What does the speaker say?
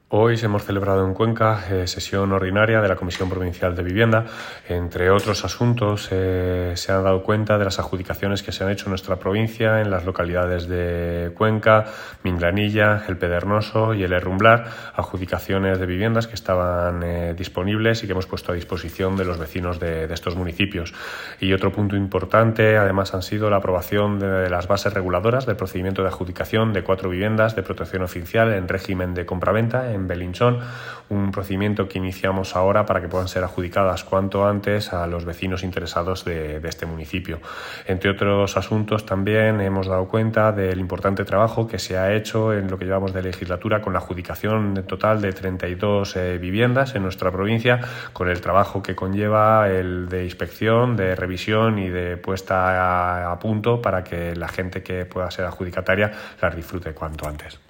Hoy hemos celebrado en Cuenca sesión ordinaria de la Comisión Provincial de Vivienda. Entre otros asuntos, se han dado cuenta de las adjudicaciones que se han hecho en nuestra provincia en las localidades de Cuenca, Minglanilla, El Pedregoso y El Herrumblar, adjudicaciones de viviendas que estaban disponibles y que hemos puesto a disposición de los vecinos de estos municipios. Y otro punto importante, además, han sido la aprobación de las bases reguladoras del procedimiento de adjudicación de 4 viviendas de protección oficial en régimen de compraventa en Belinchón, un procedimiento que iniciamos ahora para que puedan ser adjudicadas cuanto antes a los vecinos interesados de este municipio. Entre otros asuntos, también hemos dado cuenta del importante trabajo que se ha hecho en lo que llevamos de legislatura con la adjudicación total de 32 viviendas en nuestra provincia, con el trabajo que conlleva el de inspección, de revisión y de puesta a punto para que la gente que pueda ser adjudicataria las disfrute cuanto antes.